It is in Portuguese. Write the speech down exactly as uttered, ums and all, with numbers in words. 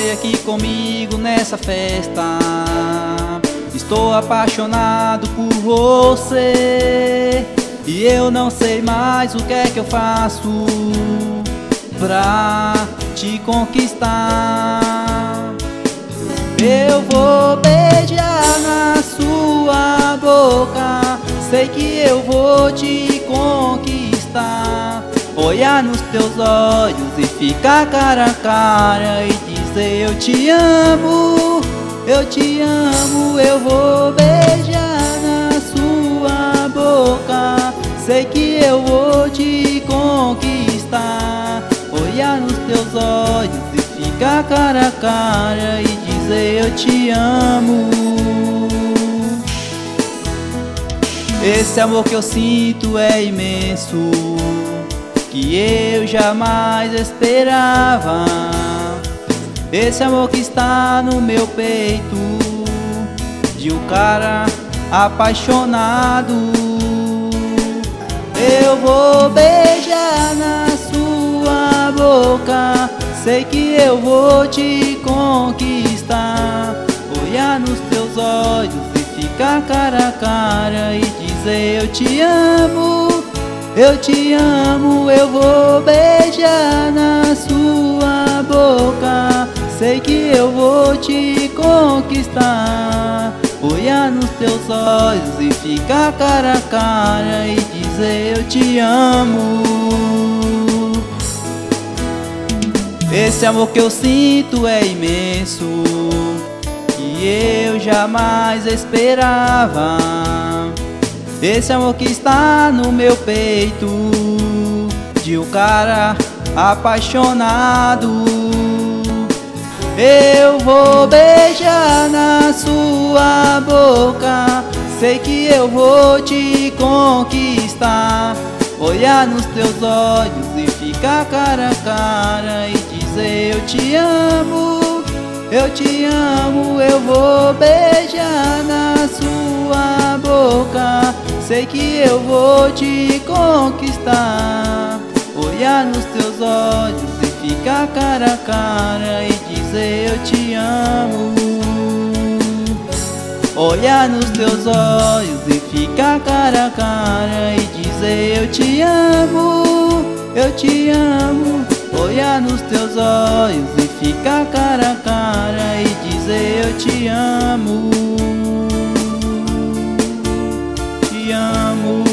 você aqui comigo nessa festa. Estou apaixonado por você e eu não sei mais o que é que eu faço pra te conquistar. Eu vou beijar na sua boca, sei que eu vou te conquistar. Olhar nos teus olhos e ficar cara a cara e dizer eu te amo, eu te amo. Eu vou beijar na sua boca, sei que eu vou te conquistar. Olhar nos teus olhos e ficar cara a cara e dizer eu te amo. Esse amor que eu sinto é imenso, que eu jamais esperava. Esse amor que está no meu peito, de um cara apaixonado. Eu vou beijar na sua boca, sei que eu vou te conquistar. Olhar nos teus olhos e ficar cara a cara e dizer eu te amo, eu te amo. Eu vou beijar na sua boca, sei que eu vou te conquistar. Olhar nos teus olhos e ficar cara a cara e dizer eu te amo. Esse amor que eu sinto é imenso, que eu jamais esperava. Esse amor que está no meu peito, de um cara apaixonado. Eu vou beijar na sua boca, sei que eu vou te conquistar. Olhar nos teus olhos e ficar cara a cara e dizer eu te amo, eu te amo. Eu vou beijar na sua boca, sei que eu vou te conquistar. Olhar nos teus olhos e ficar cara a cara e dizer eu te amo. Olhar nos teus olhos e ficar cara a cara e dizer eu te amo, eu te amo. Olhar nos teus olhos e ficar cara a cara e dizer eu te amo, te amo.